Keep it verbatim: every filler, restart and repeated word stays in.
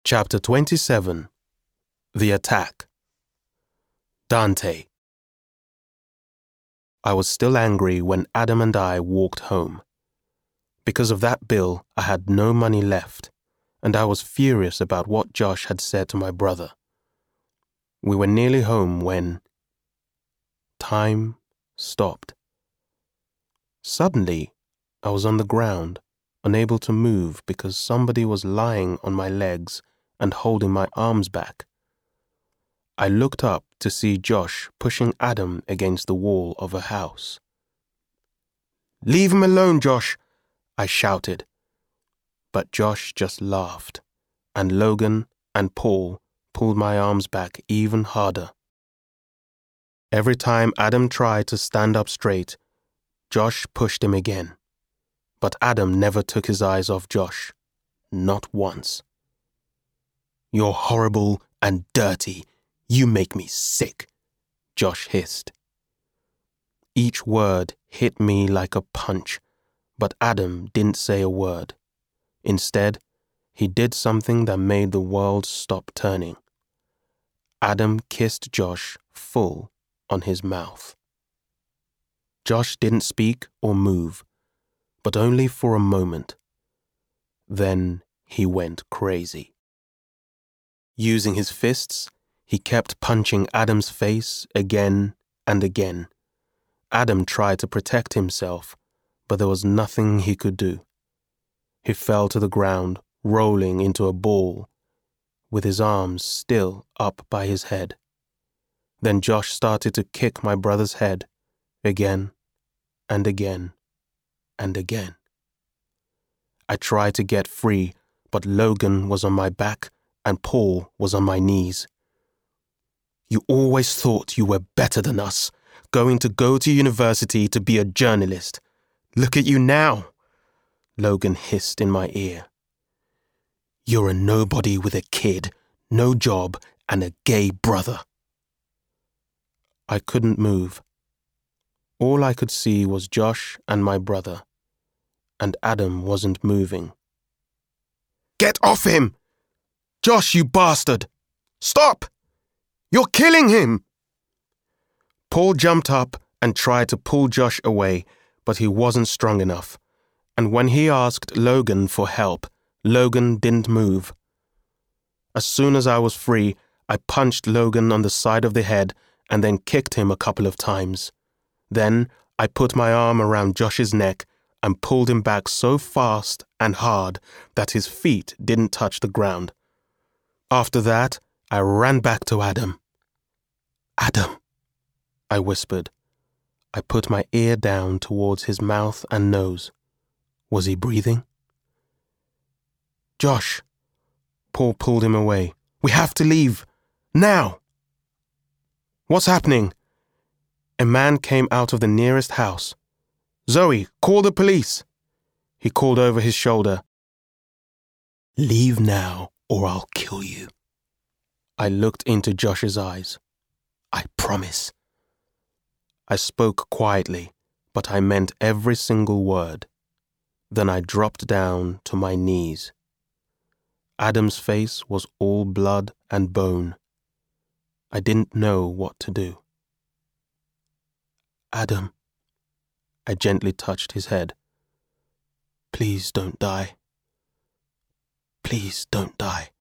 Chapter twenty-seven. The Attack. Dante. I was still angry when Adam and I walked home. Because of that bill, I had no money left, and I was furious about what Josh had said to my brother. We were nearly home when time stopped. Suddenly, I was on the ground, unable to move because somebody was lying on my legs and holding my arms back. I looked up to see Josh pushing Adam against the wall of a house. "Leave him alone, Josh," I shouted. But Josh just laughed, and Logan and Paul pulled my arms back even harder. Every time Adam tried to stand up straight, Josh pushed him again. But Adam never took his eyes off Josh, not once. "You're horrible and dirty. You make me sick," Josh hissed. Each word hit me like a punch, but Adam didn't say a word. Instead, he did something that made the world stop turning. Adam kissed Josh full on his mouth. Josh didn't speak or move, but only for a moment. Then he went crazy. Using his fists, he kept punching Adam's face again and again. Adam tried to protect himself, but there was nothing he could do. He fell to the ground, rolling into a ball, with his arms still up by his head. Then Josh started to kick my brother's head, again and again and again. I tried to get free, but Logan was on my back and Paul was on my knees. "You always thought you were better than us, going to go to university to be a journalist. Look at you now," Logan hissed in my ear. "You're a nobody with a kid, no job, and a gay brother." I couldn't move. All I could see was Josh and my brother, and Adam wasn't moving. "Get off him! Josh, you bastard! Stop! You're killing him!" Paul jumped up and tried to pull Josh away, but he wasn't strong enough. And when he asked Logan for help, Logan didn't move. As soon as I was free, I punched Logan on the side of the head and then kicked him a couple of times. Then I put my arm around Josh's neck and pulled him back so fast and hard that his feet didn't touch the ground. After that, I ran back to Adam. "Adam," I whispered. I put my ear down towards his mouth and nose. Was he breathing? "Josh." Paul pulled him away. "We have to leave. Now." "What's happening?" A man came out of the nearest house. "Zoe, call the police." He called over his shoulder. "Leave now or I'll kill you." I looked into Josh's eyes. "I promise." I spoke quietly, but I meant every single word. Then I dropped down to my knees. Adam's face was all blood and bone. I didn't know what to do. "Adam," I gently touched his head. "Please don't die. Please don't die."